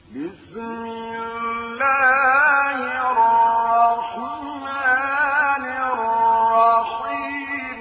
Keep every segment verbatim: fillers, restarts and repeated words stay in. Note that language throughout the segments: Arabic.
بسم الله الرحمن الرحيم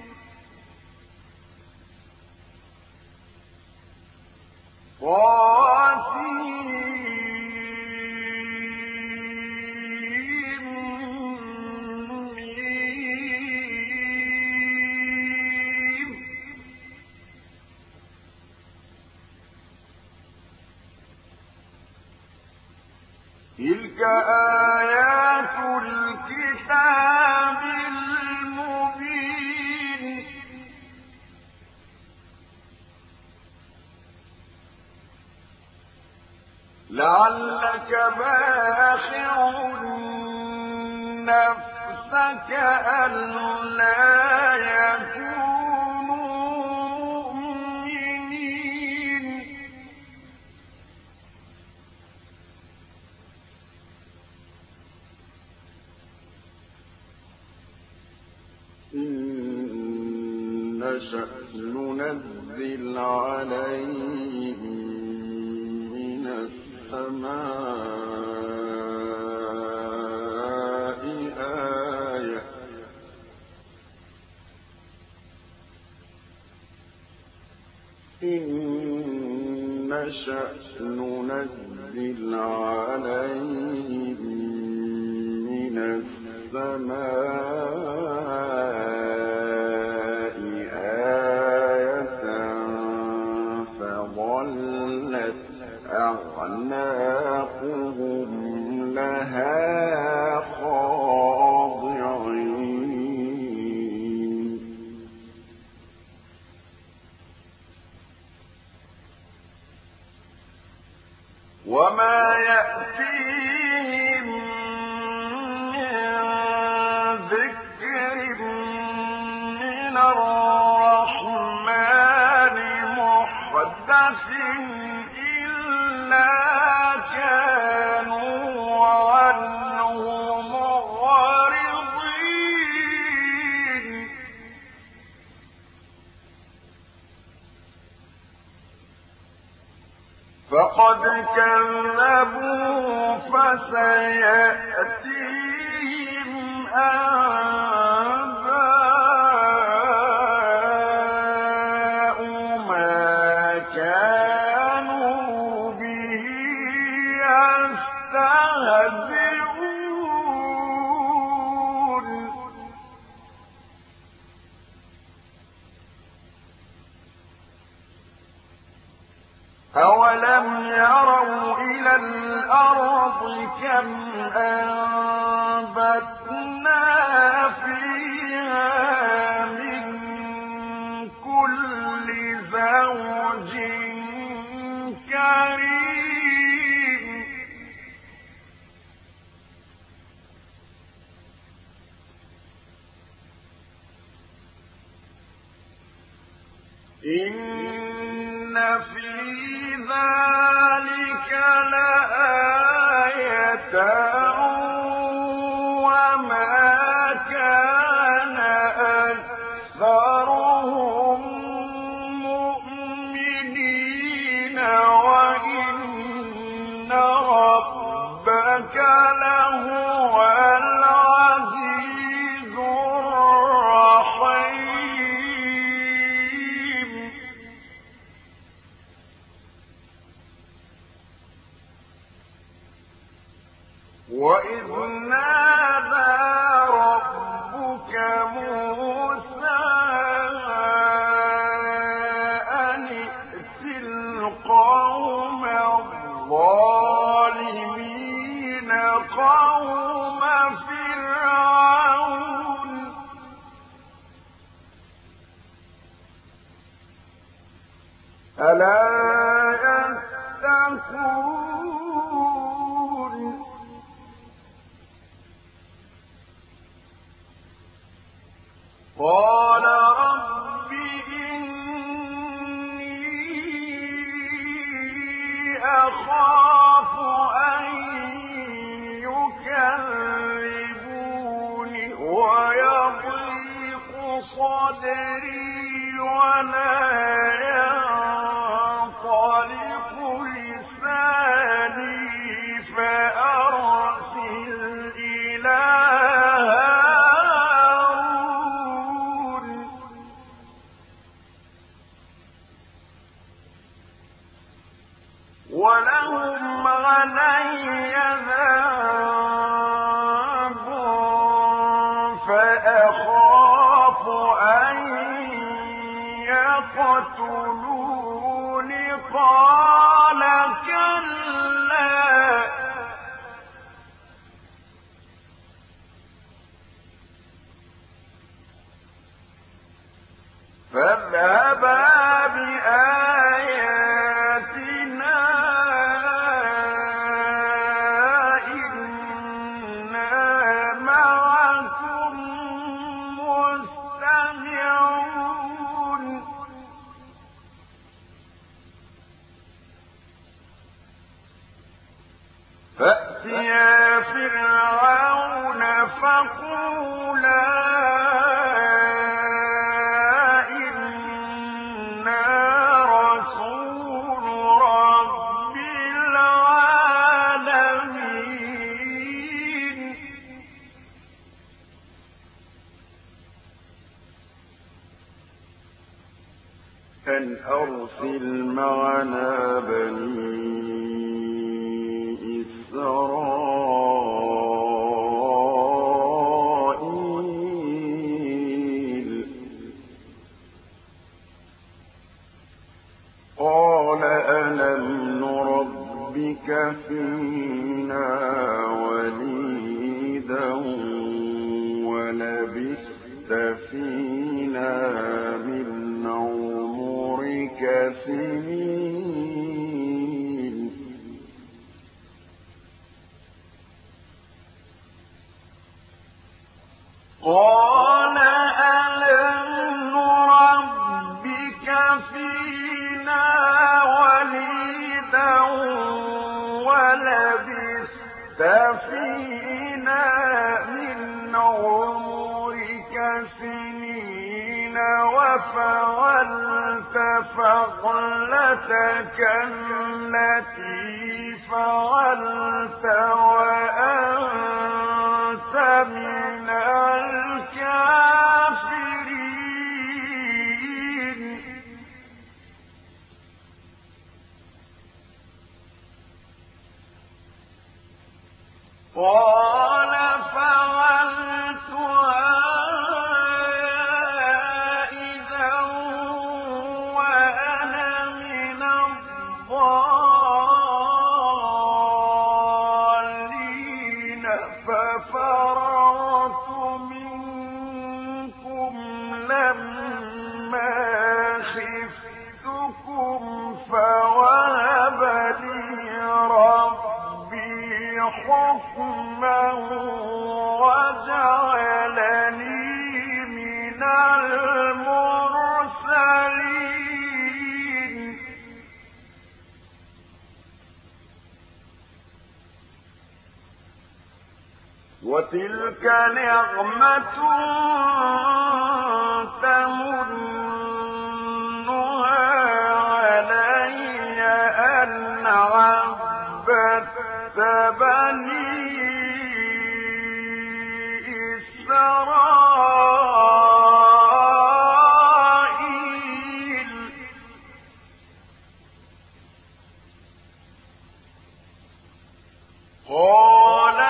تلك آيات الكتاب المبين لعلك باخع نفسك ألا يكونوا مؤمنين إن نشأ ننزل عليهم من السماء آية إن نشأ ننزل عليهم من السماء آية فظلت أعناقهم لها خاضعين وما يأتيهم من ذكر من الرحمن محدث إلا كانوا عنه معرضين فقد كذبوا فسيأتيهم أنباء ما كانوا به يستهزئون أولم يروا إلى الأرض كم أنبتنا فيها من كل زوج كريم إن في ذلك لآية وما كان أكثرهم مؤمنين وإن ربك لهو العزيز الرحيم وإذ نادى ربك موسى أن ائت القوم الظالمين قوم فرعون ألا يتقون قال رب إني أخاف أن يكذبون ويضيق صدري ولا ينطلق لساني ولهم علي ذنب فأخاف أن يقتلون قال كلا فاذهبا بآياتنا إنا معكم مستمعون فأتيا فرعون فقولا أن أرسل معنا بني إسرائيل قال ألم نربك فينا وليدا ولبثت فينا من سنين قال ألم نربك فينا وليدا ولبثت فينا من عمرك سنين وفعلت فعلتك التي فعلت وأنت من الكافرين قال فعلتها ففررت منكم لما خفتكم فوهب لي ربي حكما وجعلني من المرسلين وتلك نعمة تمنها علي أن عبدت بني إسرائيل قال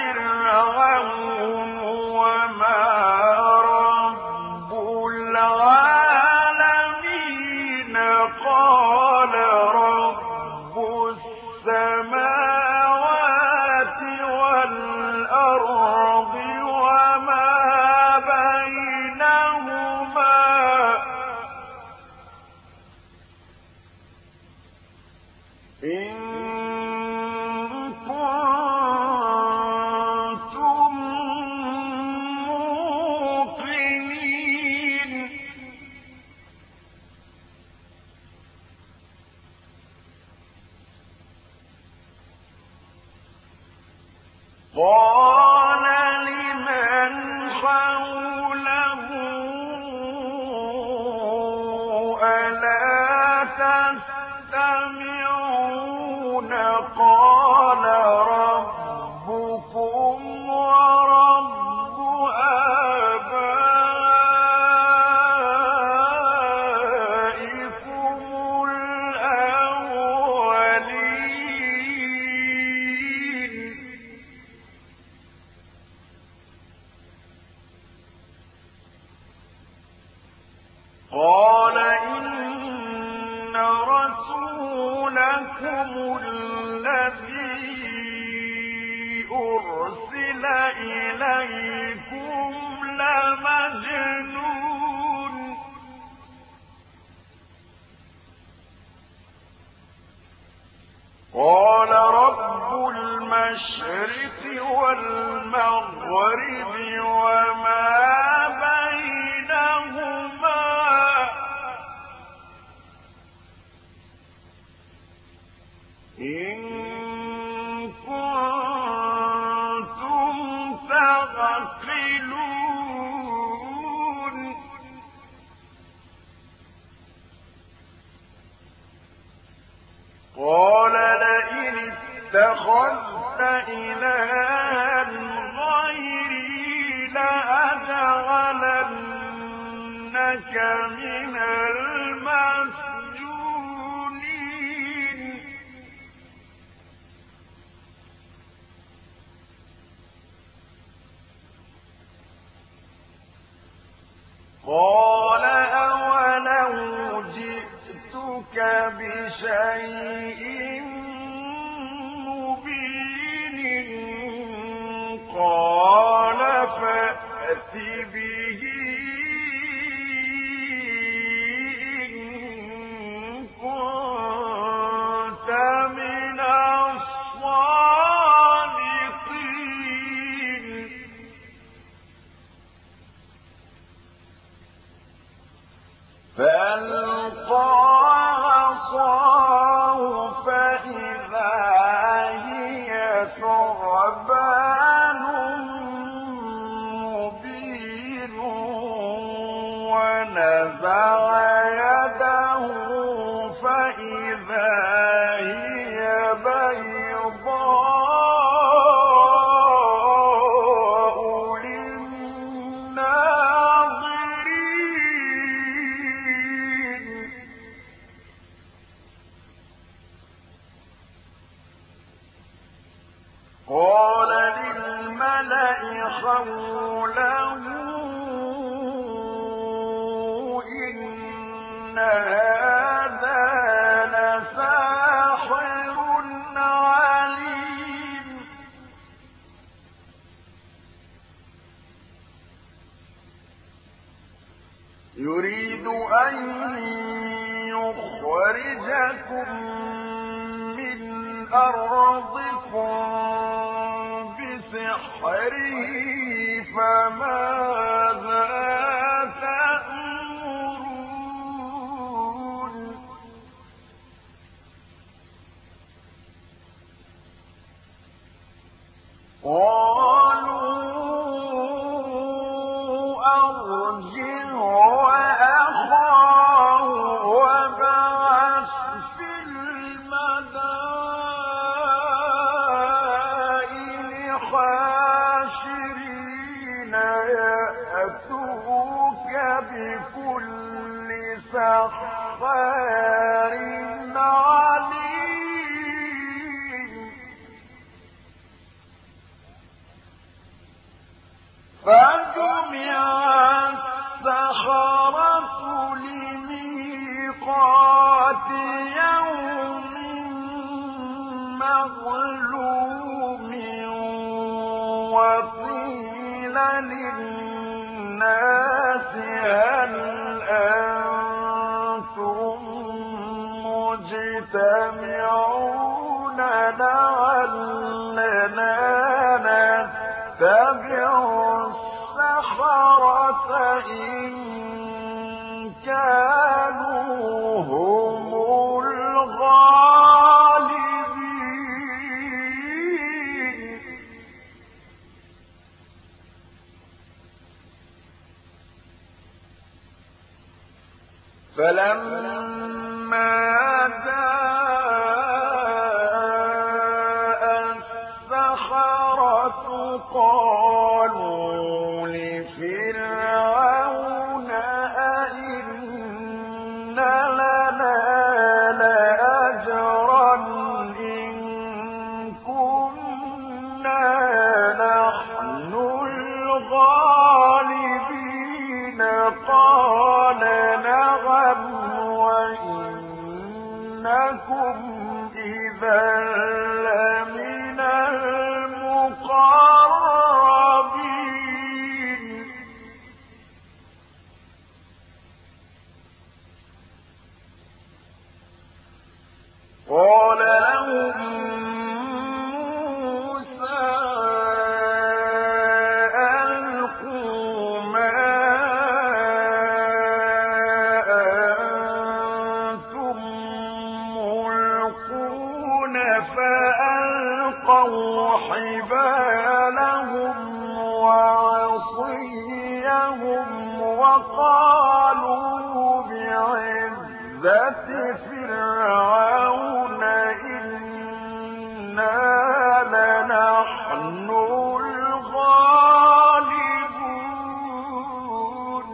فرعون وما رب العالمين قال رب السماوات والأرض وما بينهما إن قال لمن حوله ألا تستمعون قال ربكم ورب آبائكم الأولين الذي أرسل إليكم لمجنون قال رب المشرق والمغرب وما بينهما إن كنتم تعقلون قال لئن اتخذت إلها غيري لأجعلنك من المسجونين قال أولو جئتك بشيء مبين قال فأت به إن كنت من الصادقين فألقى عصاه فإذا هي ثعبان مبين ونزع يده فإذا هي بيضاء للناظرين قال للملأ حوله إن هذا لساحر عليم يريد أن يخرجكم من أرضكم بسحره فماذا تأمرون قالوا أرجه وأخاه وابعث في المدائن حاشرين يأتوك بكل سحار عليم فجمع السحرة لميقات يوم معلوم وقيل للناس هل أنتم مجتمعون لعلنا نتبع السحرة إن كانوا هم الغالبين فلما جاء السحرة قالوا لفرعون أئن لنا لأجرا إن كنا نحن الغالبين قال نعم وإنكم إذا لمن المقربين قال لهم حبالهم وعصيهم وقالوا بعزة فرعون إنا لنحن الغالبون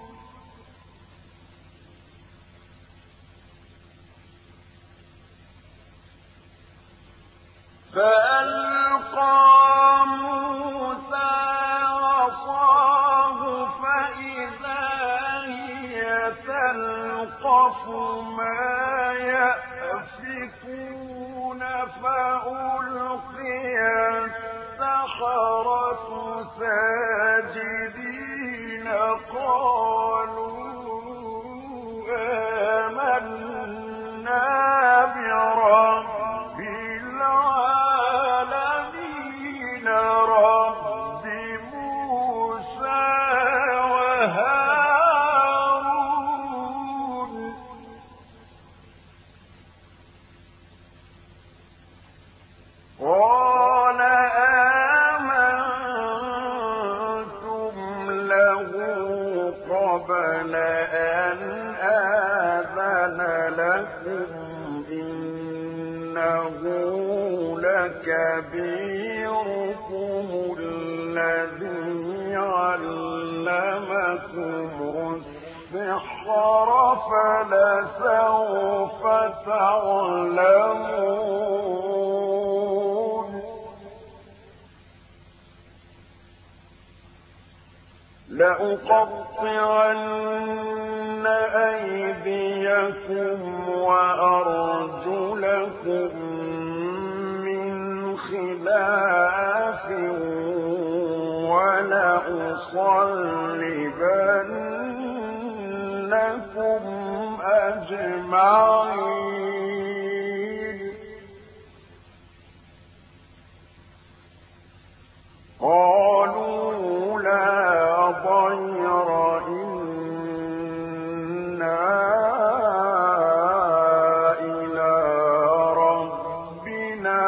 فألقى موسى عصاه فإذا هي تلقف ما يأفكون فألقي السحرة ساجدين قالوا آمنا برب العالمين رب موسى وهارون قال آمنتم له قبل أن آذن لكم إنه لكبيركم الذي علمكم السحر فلسوف تعلمون لأقطعن أيديكم وأرجلكم من خلاف ولأصلبنكم أجمعين قالوا لا ضير إنا إلى ربنا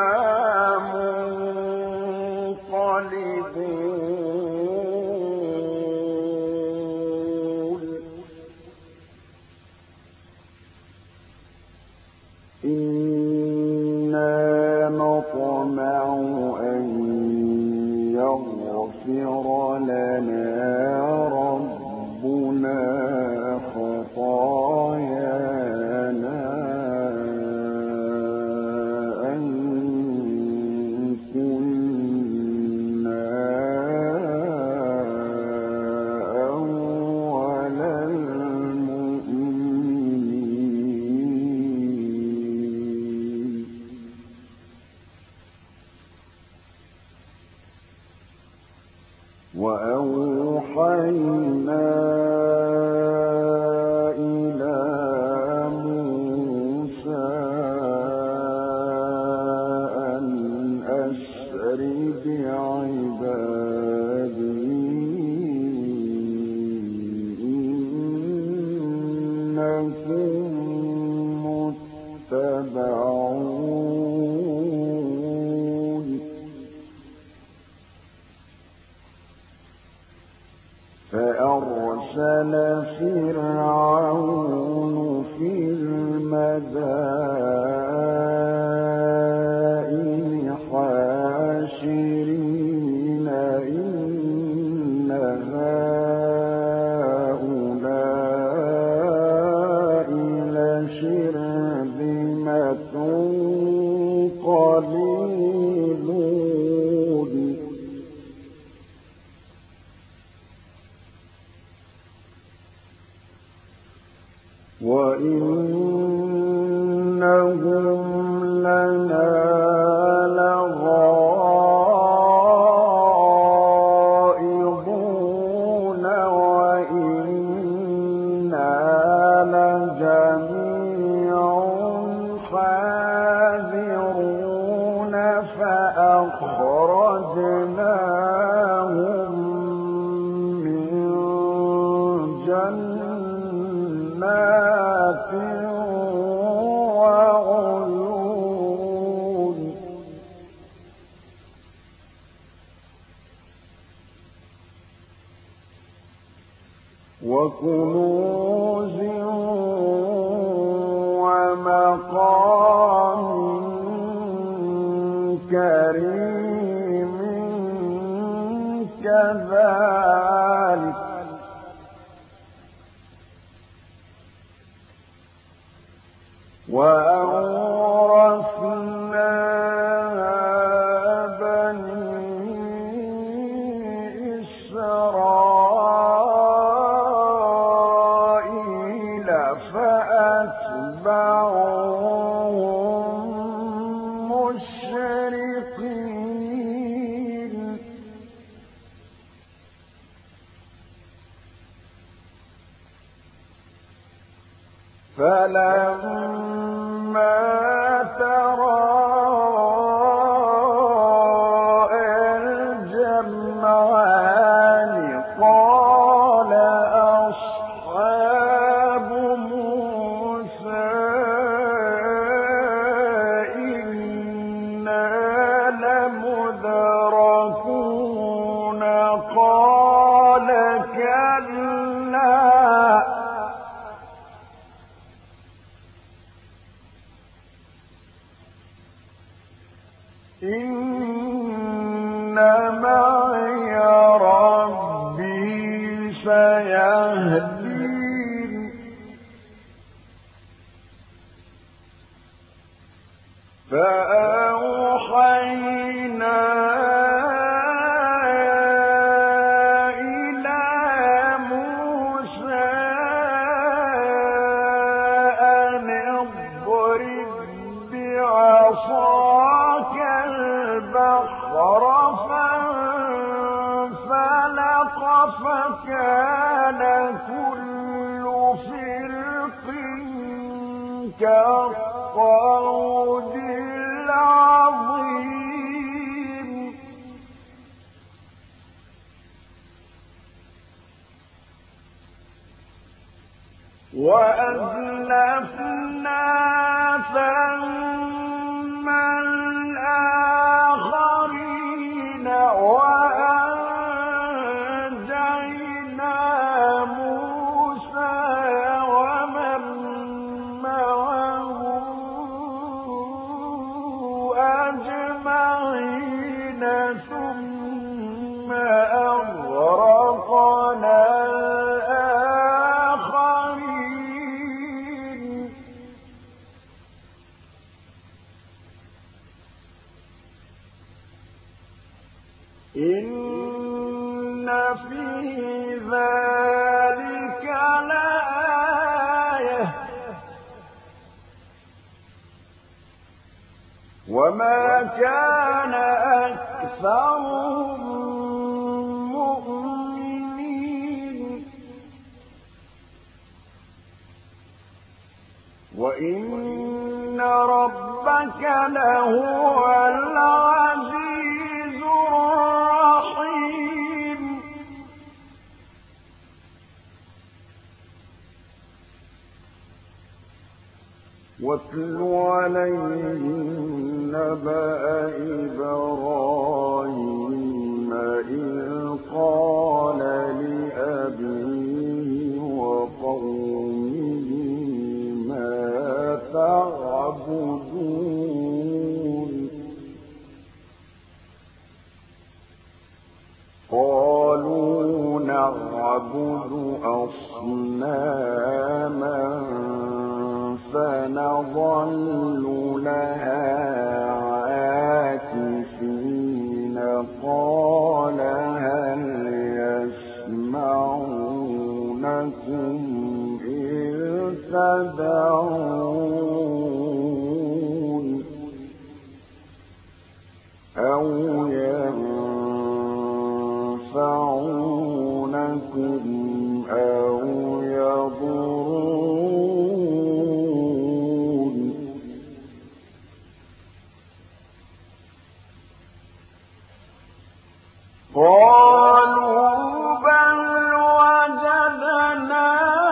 منقلبون إنا نطمع أن يغفر لنا ربنا خطايانا أن كنا أول المؤمنين وأوحينا إلى موسى أن أسر بعبادي إنكم متبعون فأرسل فرعون في المدائن حاشرين إن هؤلاء لشرذمة قليلون وإنهم لنا أخرجناهم من جنات وعيون وكنوز ومقام كريم كذلك وأورثناها بني إسرائيل فأتبعوهم مشرقين فلما تراءى الجمعان قال أصحاب موسى إنا لمدركون قال كلا إن معي ربي سيهدين فأوحينا إلى موسى أن اضرب بعصاك البحر فانفلق فكان كل فرق كالطود العظيم وأزلفنا ثم الآخرين وأنجينا موسى ومن معه أجمعين ثم أغرقنا الآخرين إن في ذلك لآية وما كان أكثرهم مؤمنين وإن ربك لهو العزيز الرحيم واتل عليهم نبأ إبراهيم إذ قال لأبيه وقومه ما تعبدون قالوا نعبد أصناما فنظل لها عاكفين قال هل يسمعونكم إذ تدعون أو ينفعونكم أو يضرون. قالوا بل وجدنا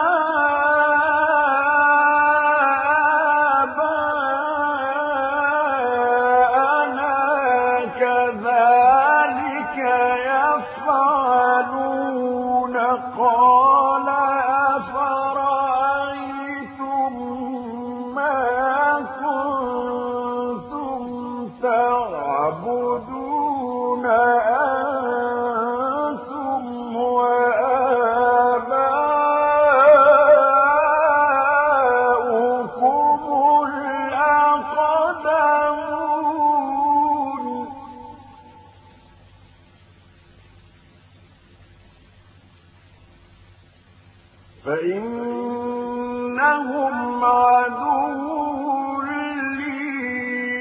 آباءنا كذلك يفعلون قال أفرأيتم ما كنتم تعبدون أنتم وآباؤكم الأقدمون فإنهم عدو لي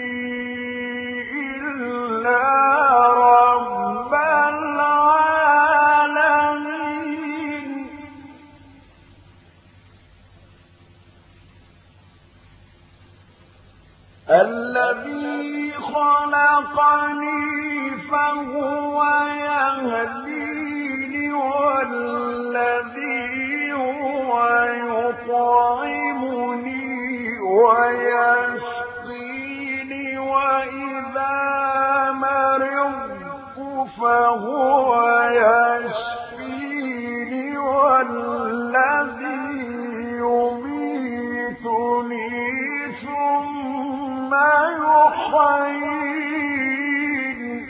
إلا رب العالمين الذي خلقني فهو يهديني والذي هو يطعمني ويسقيني وإذا مرضت فهو يشفيني والذي يميتني ثم يحييني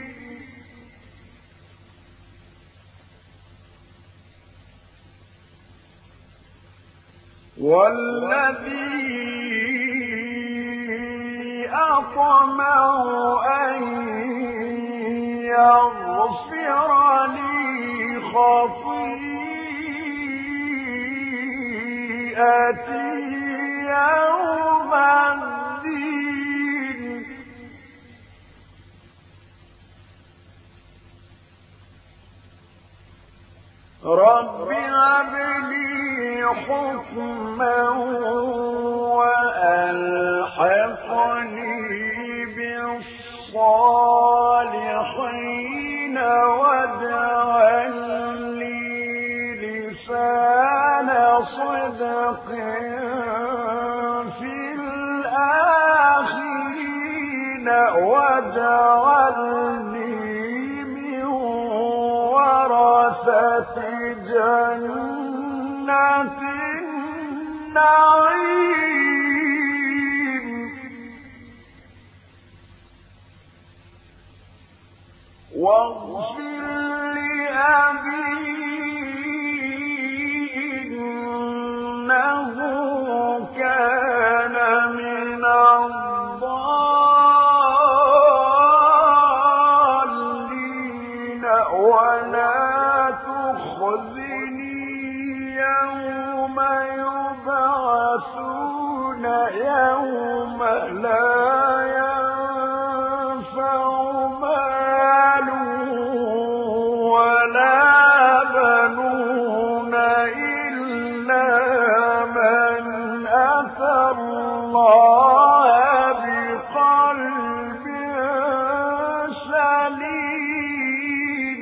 والذي أطمع أن يغفر لي خطيئتي يوم الدين رب هب لي حكما وألحقني بالصالحين واجعل لي لسان صدق في الآخرين واجعلني من ورثة جنة النعيم واغفر لأبي إنه كان من الضالين ولا تخزني يوم يبعثون يوم لا ينفع مال ولا بنون إلا من أتى الله بقلب سليم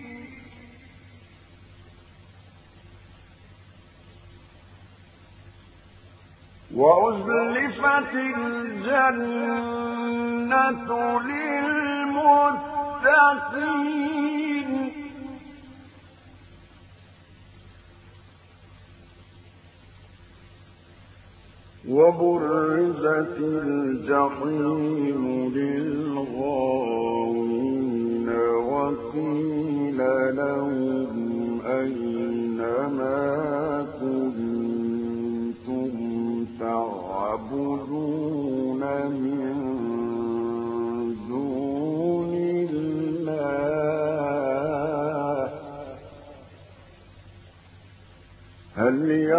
وأزلفت الجنة للمتقين وبرزت الجحيم للغاوين وقيل لهم أين ما كنتم تعبدون من دون الله هل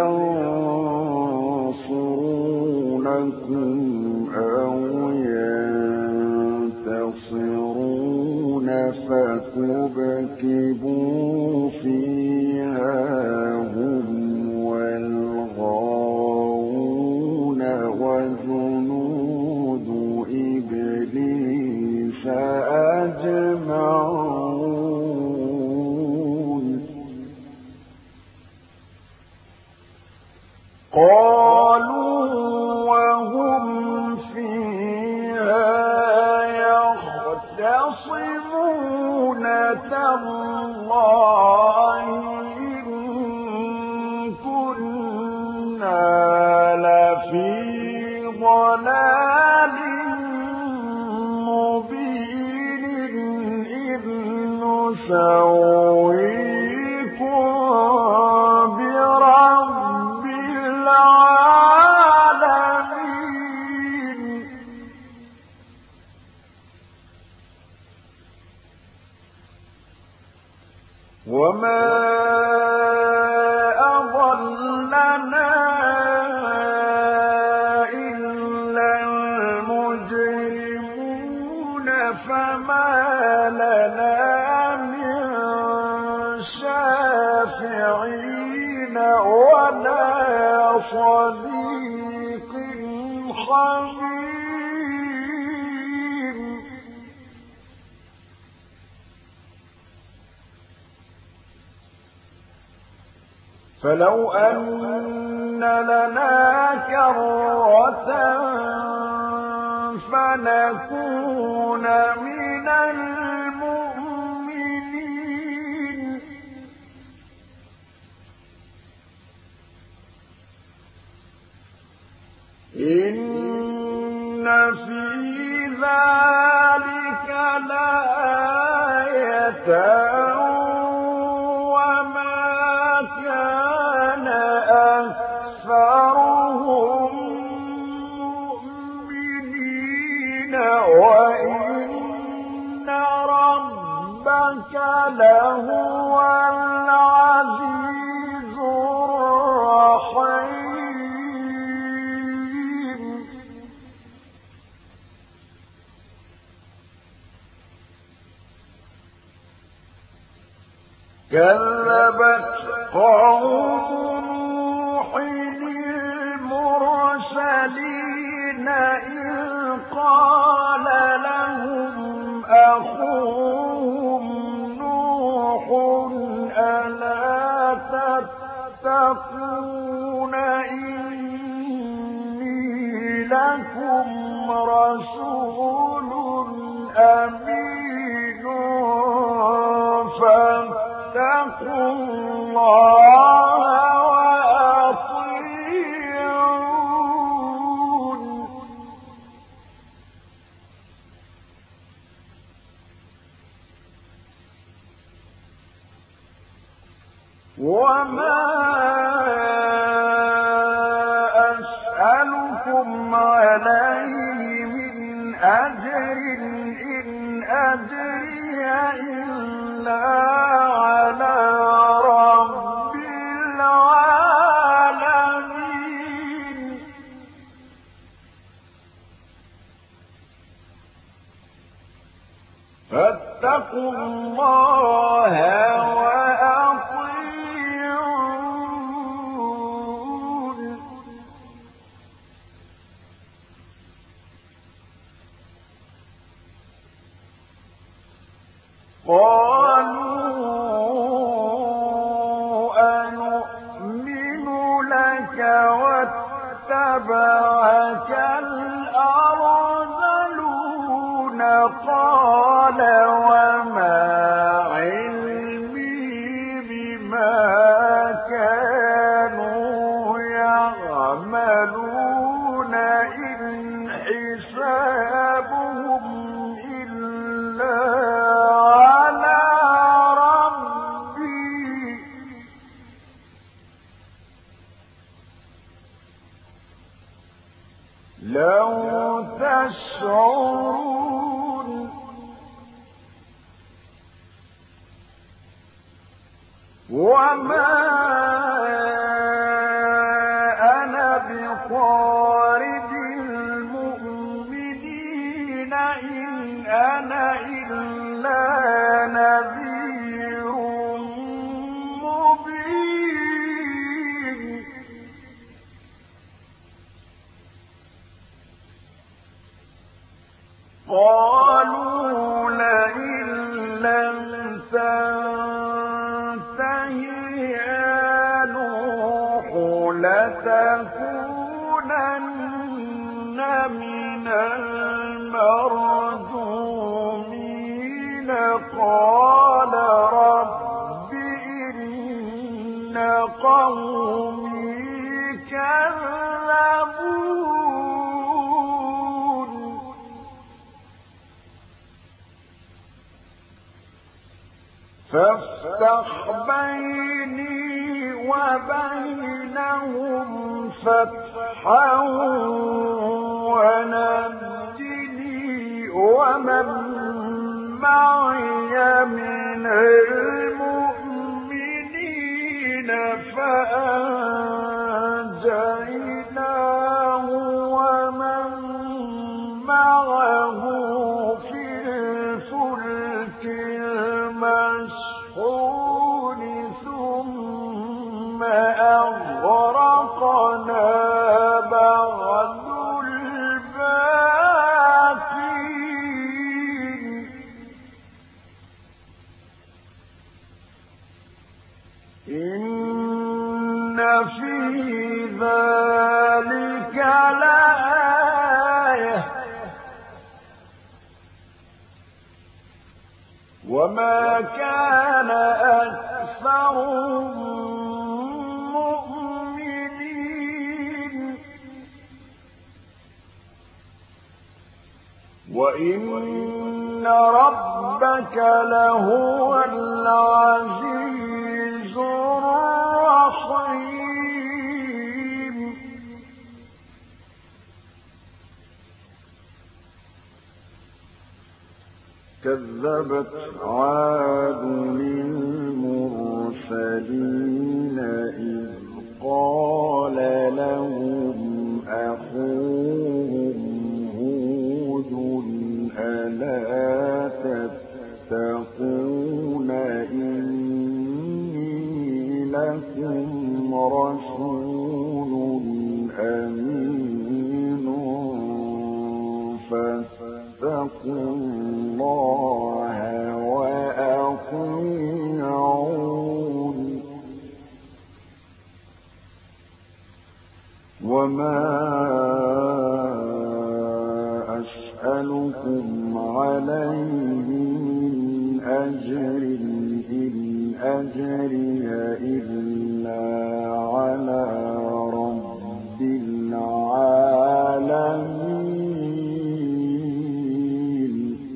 ينصرونكم أو ينتصرون فكبكبوا فيها هم والغاوون وجنود إبليس أجمعون يختصمون تالله إن كنا لفي ضلال مبين إذ نسويكم برب العالمين وما أضلنا إلا المجرمون فما لنا من شافعين ولا صديق حميم فلو أن لنا كرة فنكون من المؤمنين إن في ذلك لآية وما كان أكثرهم مؤمنين وإن ربك لهو العزيز الرحيم كذبت قوم نوح المرسلين إذ قال لهم أخوهم نوح ألا تتقون إني لكم رسول أمين فاتقوا الله وأطيعون وما أسألكم عليه من أجر إن أجري إلا على رب العالمين فاتقوا الله وأطيعون قالوا أنؤمن لك واتبعك الأرذلون قال وما علمي بما كانوا يعملون إن حسابهم إلا على ربي لو تشعرون وما أنا بطارد المؤمنين إن أنا إلا نذير مبين قالوا لئن لم تنته يا نوح لتكونن من المرجومين قال رب إن قومي كذبون فافتح بيني وبينهم فتحا ونجني ومن معي من المؤمنين فأنجيناه ومن معه في الفلك المشحون ثم أغرقنا بعد الباقين إن في ذلك لآية وما كان أكثرهم مؤمنين وإن ربك لهو العزيز الرحيم كذبت عاد للمرسلين إذ قال لهم أخوهم هود ألا تتقون إني لكم رسول أمين فاتقوا الله وأطيعون وما أسألكم عليه من أجر إن أجري إلا على رب العالمين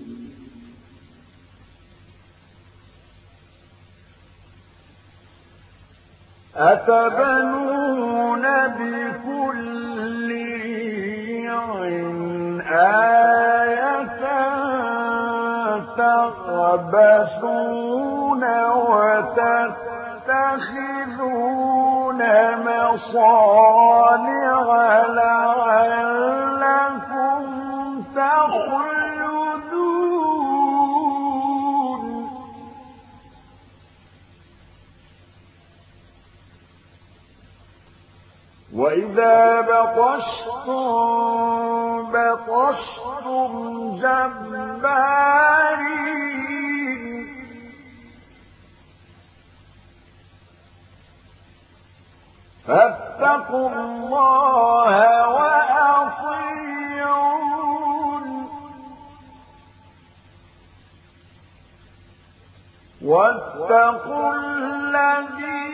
أتبنون بكل ريع آية تخبثون وتتخذون مصانع لعلكم تخلدون وإذا بطشتم بطشتم جبارين فاتقوا الله وأطيعون واتقوا الذي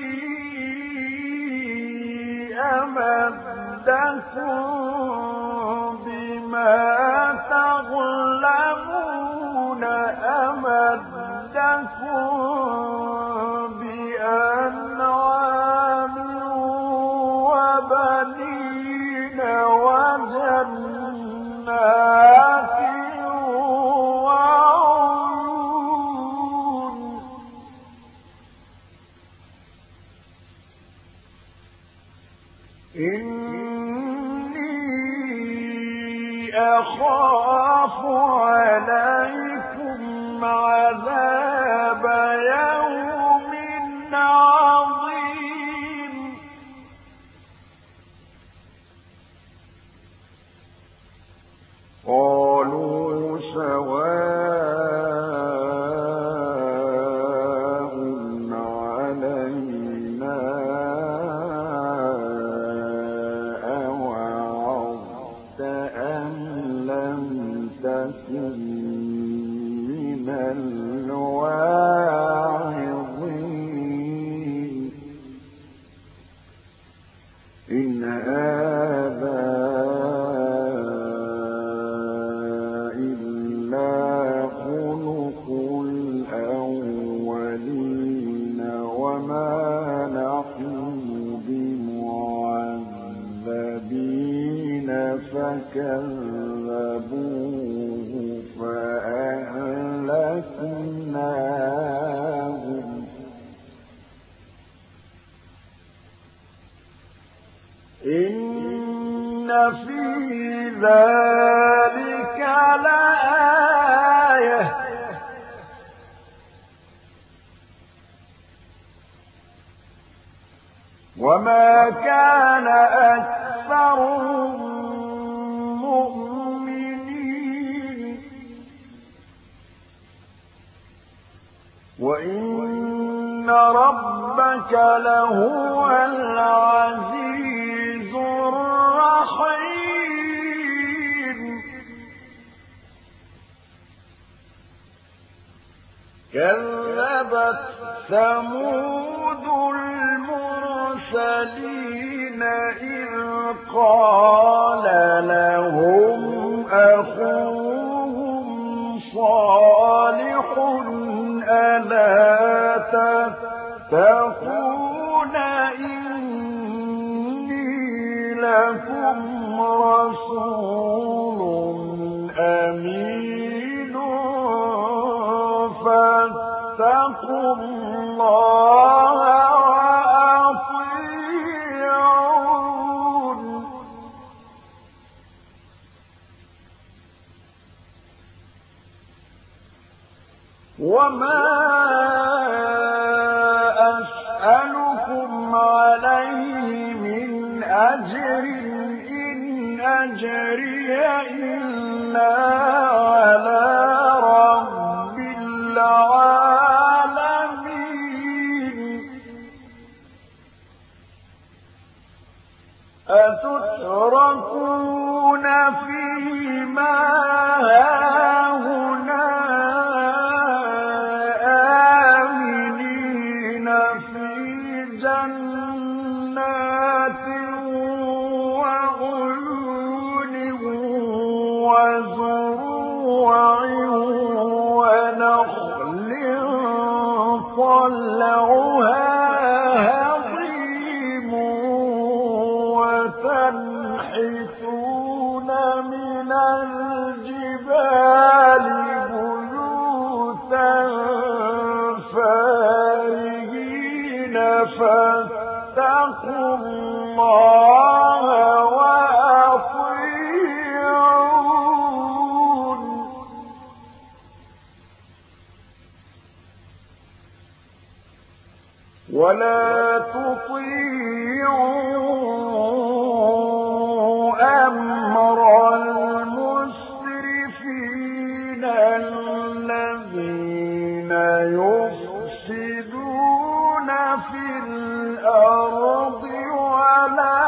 أمدكم بما تظلمون أمدكم بأنعام وبنين وجنات وعيون إني أخاف عليكم عذاب يوم عظيم قالوا سواء علينا أوعظت أم لم تكن من الواعظين إن هذا إلا خلق الأولين وما نحن بمعذبين فكذبوه فأهلكناهم إن في ذلك لآية وما كان أكثرهم مؤمنين وإن ربك لهو العزيز الرحيم كذبت ثمود المرسلين إذ قال لهم أخوهم صالح ألا تتقون إني لكم رسول أمين فاتقوا الله وأطيعون وما أسألكم عليه من أجر إن أجري إلا على رب العالمين أتتركون فيما هاهنا آمنين في جنات وعيون وزروع ونخل طلعها هضيم وتنحتون من الجبال بيوتا فارهين فاتقوا الله وأطيعون ولا تطيعوا أمر المسرفين الذين يفسدون في الأرض ولا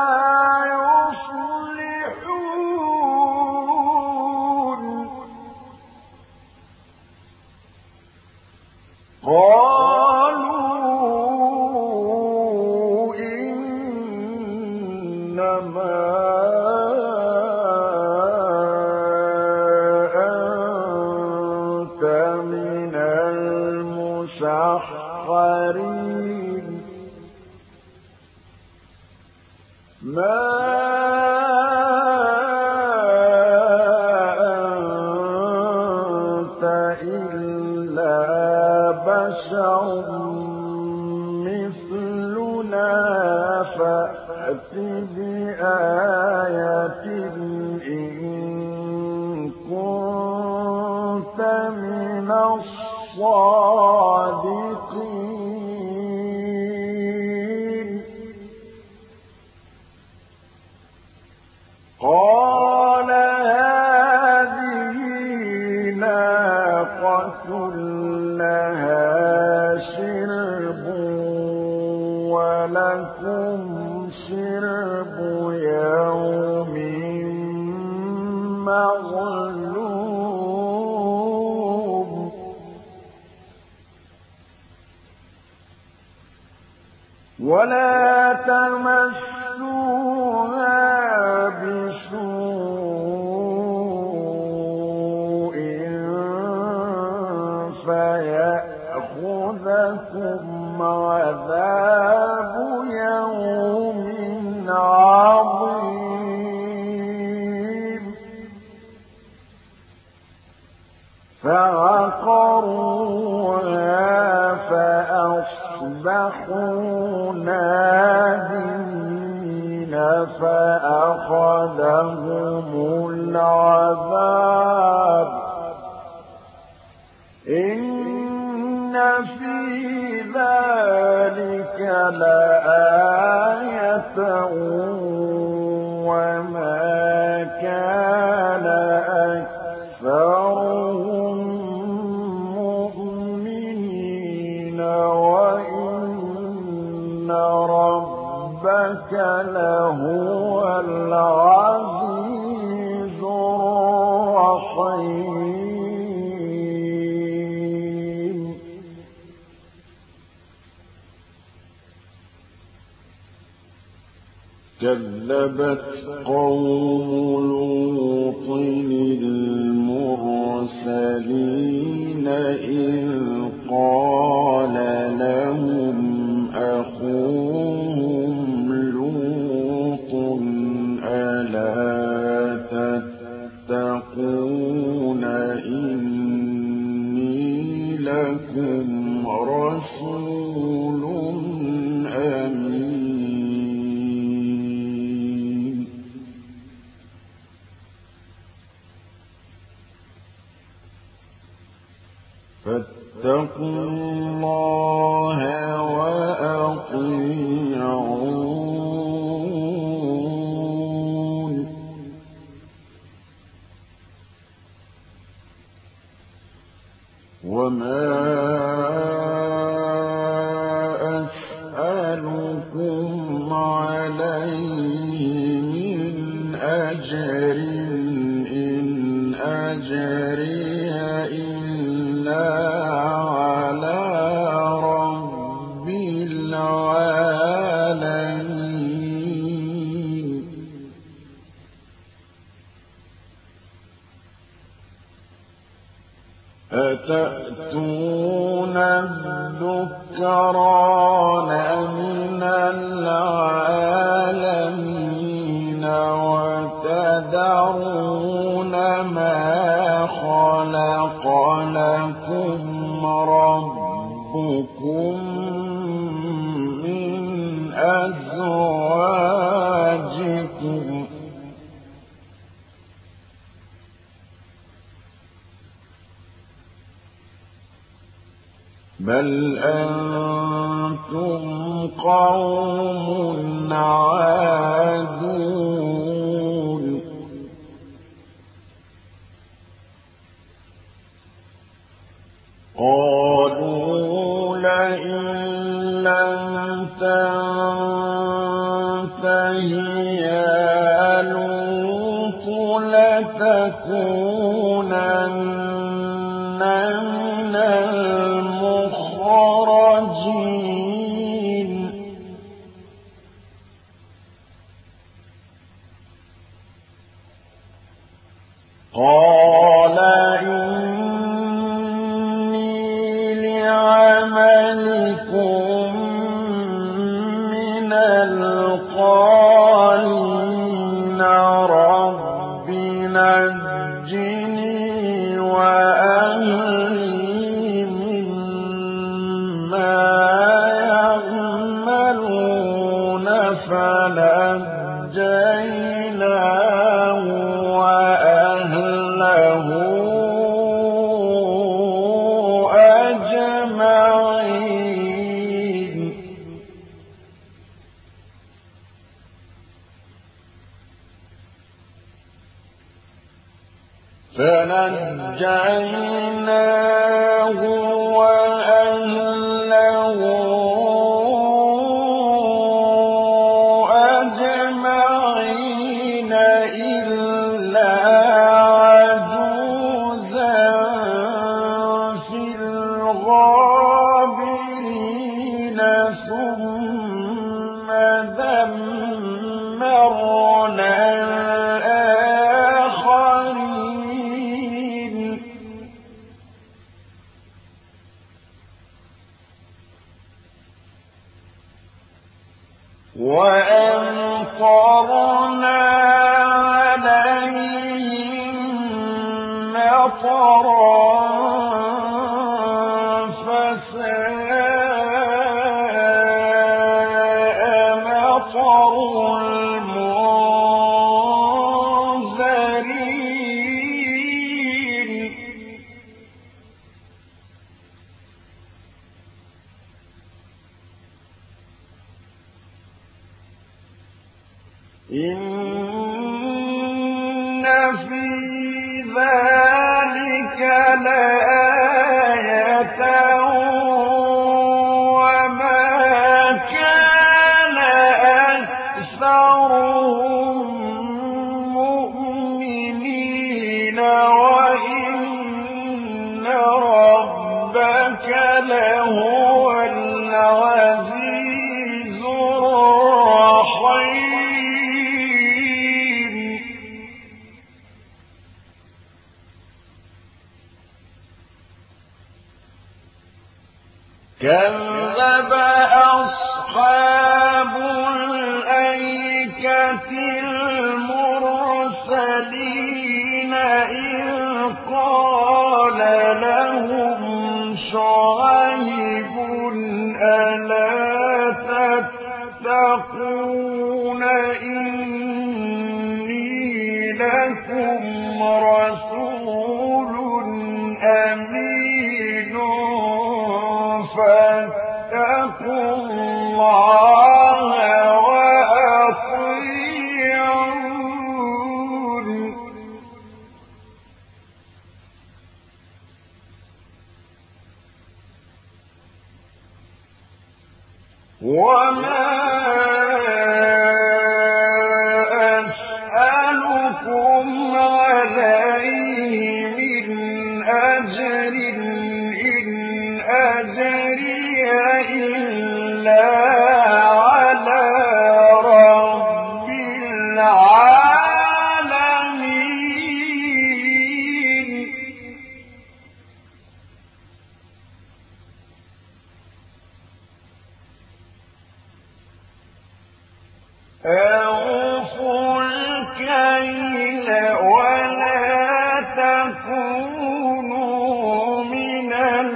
يصلحون قالوا إنما أنت من المسحرين ما أنت إلا بشر مثلنا فأت بآية إن كنت من الصادقين قال هذه ناقة لها شرب ولكم شرب يوم معلوم ولا تمسوها بسوء فيأخذكم عذاب يوم عظيم فعقروها فأصبحوا نادمين فأخذهم العذاب إن في ذلك لآية وما كان أكثرهم مؤمنين وإن ربك لهو العزيز الرحيم كذبت قوم لوط المرسلين إذ قال لهم أخوهم لوط ألا تتقون إني لكم رسول أمين فاتقوا الله وأطيعون وما أسألكم عليه من أجر إن أجري إلا على رب العالمين أتأتون الذكران من العالمين وتذرون ما خلق لكم ربكم من أزواجكم بل أنتم قوم عادون قالوا لئن لم تنته يا لوط لتكونن من المخرجين قال إني لعملكم من القالين رب نجني وأهلي مما يعملون فنجيناه وأهله أجمعين فنجيناه وأهله أجمعين إلا عجوزا في الغابرين ثم وأمطرنا عليهم مطرا فساء مطر المنذرين إن في ذلك لآية وما كان أكثرهم مؤمنين وإن ربك لهو العزيز الرحيم كذب أصحاب الأيكة المرسلين إذ قال لهم شعيب ألا تتقون إني لكم رسول أمين فاتقوا الله وأطيعون وما أسألكم عليه من أجر إن أجري إلا على رب العالمين أوفوا الكيل ولا تكونوا من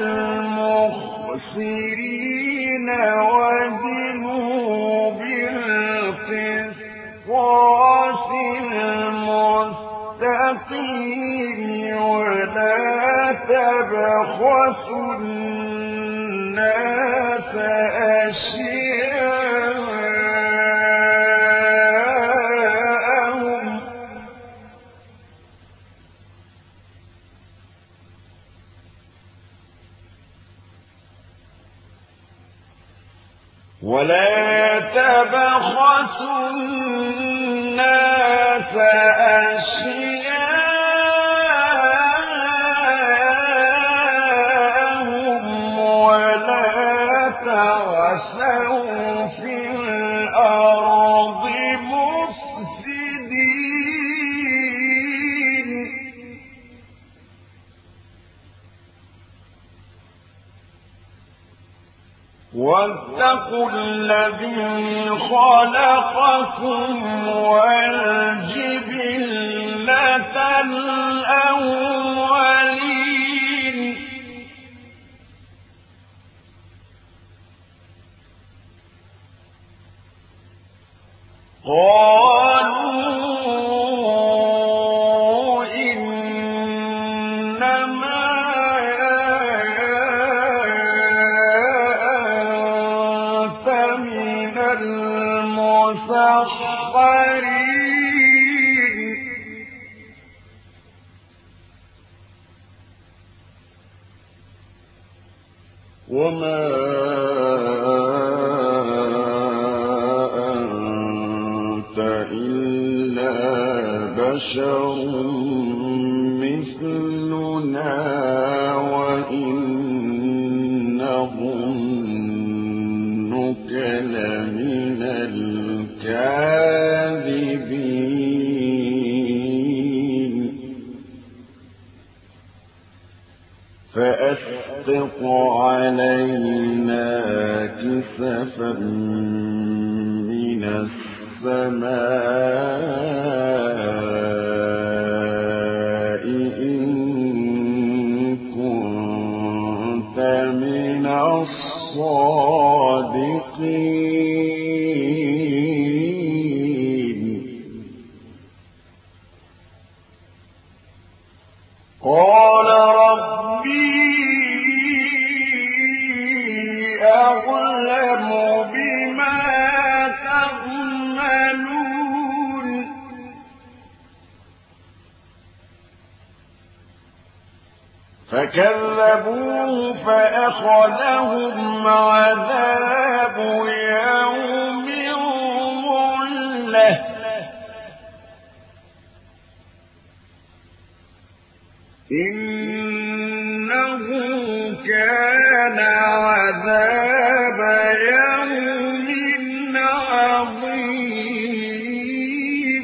المخسرين وزنوا بالقسطاس المستقيم ولا تبخسوا الناس أشياءهم ولا تبخسوا الناس أشياءهم ولا تعثوا في الأرض مفسدين واتقوا الذي خلقكم والجبلة الأولين قالوا إنما المسخرين وما أنت إلا بشر مثلنا وإن نظنك لمن الكاذبين فأسقط علينا كسفا من من السماء إن كنت من الصادقين قال ربي أعلم بما تعملون فكذبوه فأخذهم عذاب يوم الظلة إنه كان عذاب يوم عظيم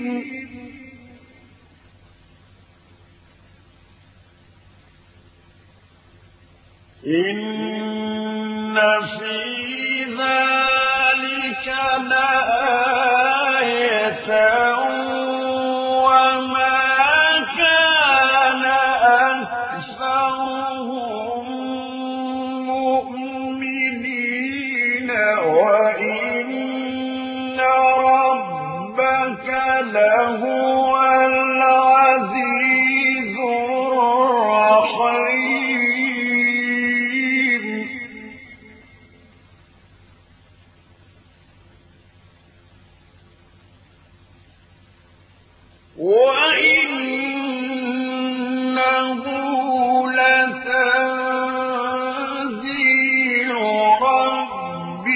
إن في ذلك لآية لهو العزيز الرحيم وإنه لتنزيل رب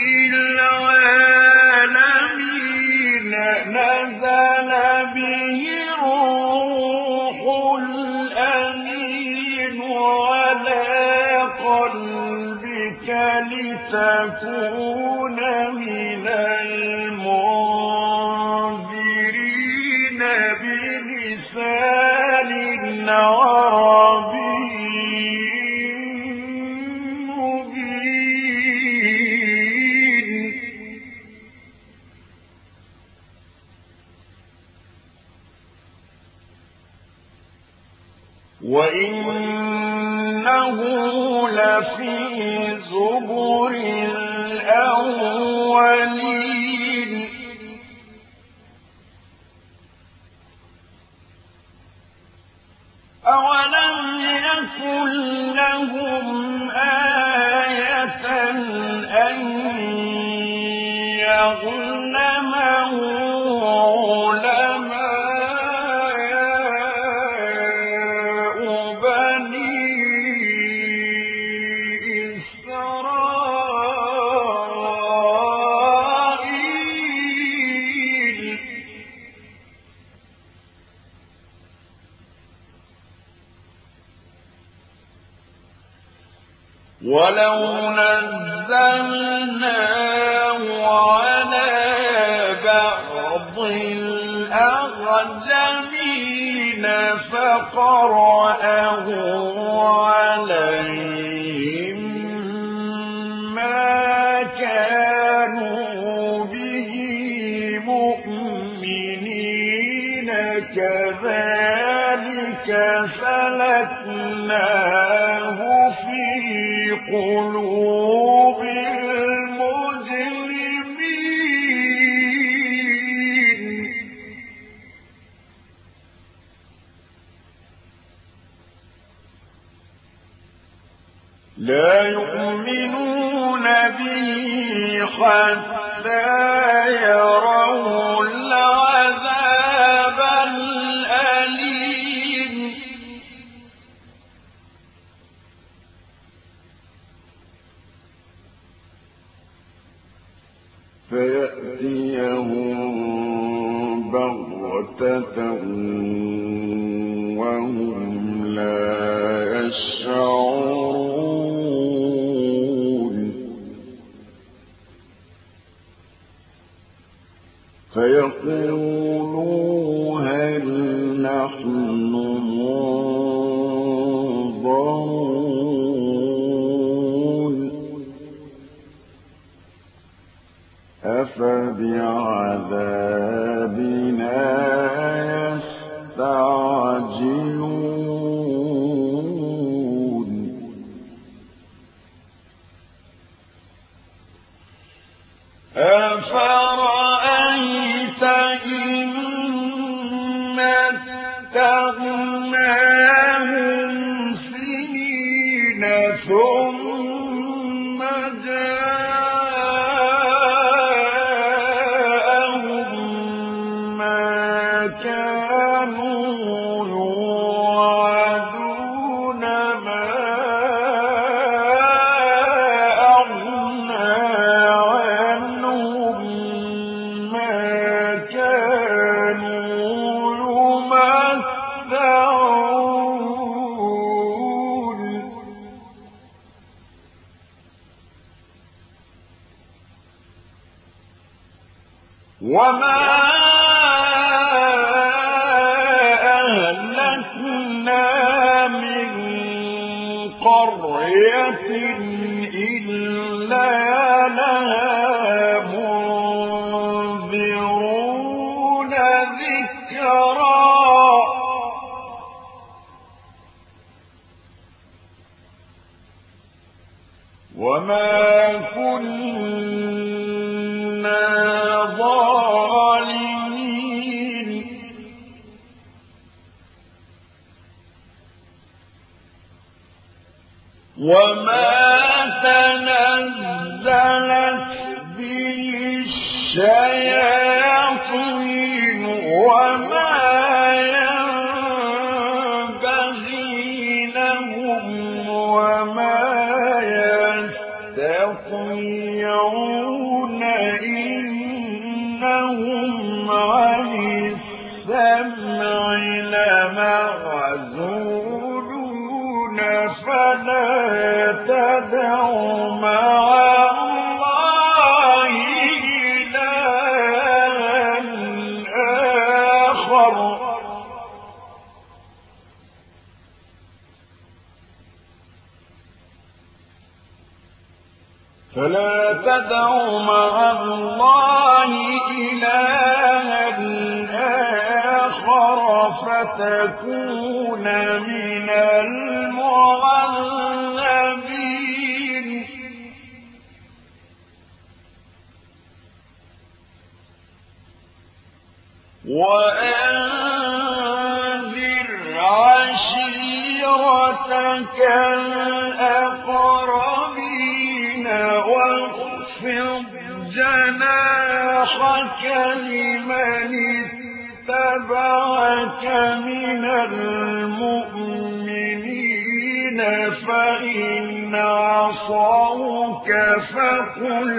العالمين نزل به الروح الأمين على قلبك لتكون من المنذرين بلسان عربي مبين وإنه لفي زبر الأولين أولم يكن لهم آية أن يعلمه علماء بني إسرائيل ولو نزلناه على بعض الأعجمين فقرأه عليهم ما كانوا به مؤمنين كذلك سلكناه في قلوب المجرمين لا يؤمنون به حتى يروا العذاب الأليم فيأتيهم بغتة وهم لا يشعرون فيقولوا هل نحن منظرون أفبعذابنا أفرأيت إن متعناهم سنين ثم جاءهم ما كانوا يوعدون ما أغنى عنهم ما كانوا يمتعون وما أهلكنا من قرية إلا لها منذرون ذكرا وما كنا ظالمين وما تنزلت به الشياطين وما ينبغي لهم وما يستطيعون إنهم عن السمع لمعزولون فلا تدع مع الله إلها آخر فلا تدع مع الله إلها آخر فتكون من المعذبين وأنذر عشيرتك الأقربين واخفض جناحك لمن اتبعك من المؤمنين فإن عصوك فقل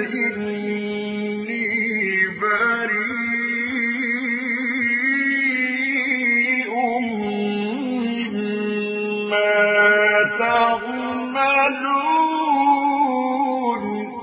إني بريء مما تعملون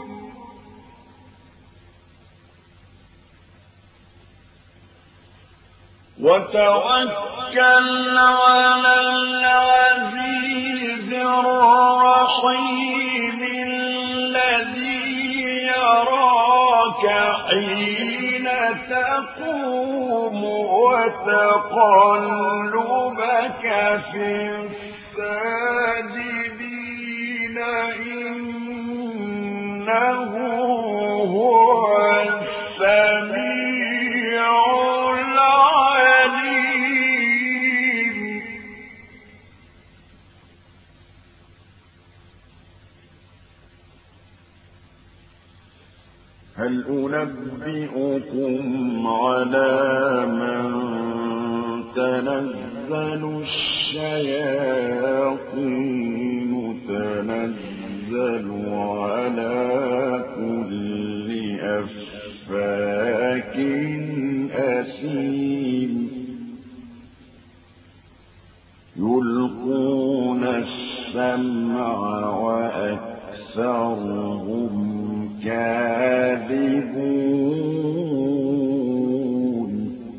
وتوكل على العزيز الرحيم الذي يراك حين تقوم وتقلبك في الساجدين إنه هو السميع العليم هل أنبئكم على من تنزل الشياطين تنزل على كل أفاك أثيم يلقون السمع وأكثرهم كاذبون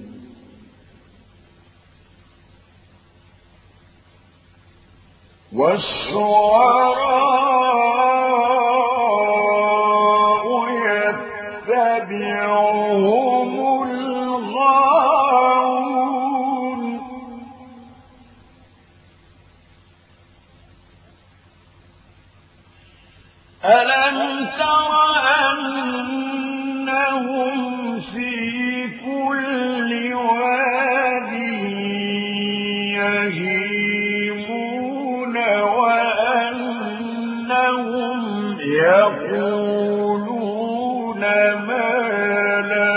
والشعراء يتبعهم الغاوون ألم تر أن أنهم في كل واد يهيمون وأنهم يقولون ما لا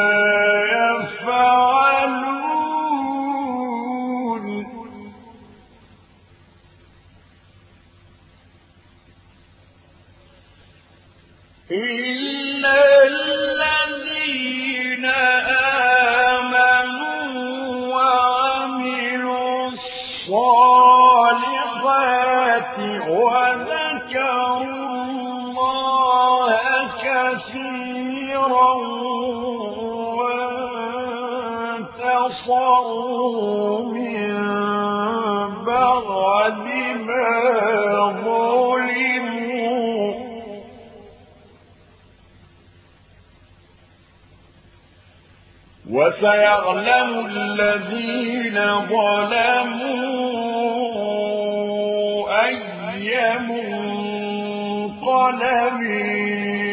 يفعلون إلا الذين آمنوا وعملوا الصالحات وذكروا الله كثيرا وانتصروا من بعد ما ظلموا وسيعلم الذين ظلموا أي منقلب